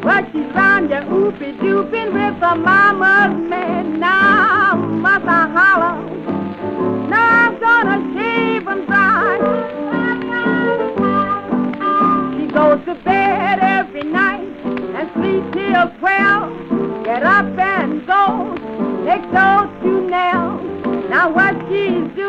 But she's round there oopie-dooping with the mama's man. Now must I holler? Now I'm gonna shave and dry. She goes to bed every night and sleep till 12. Get up and go next door to Nell. Now what she's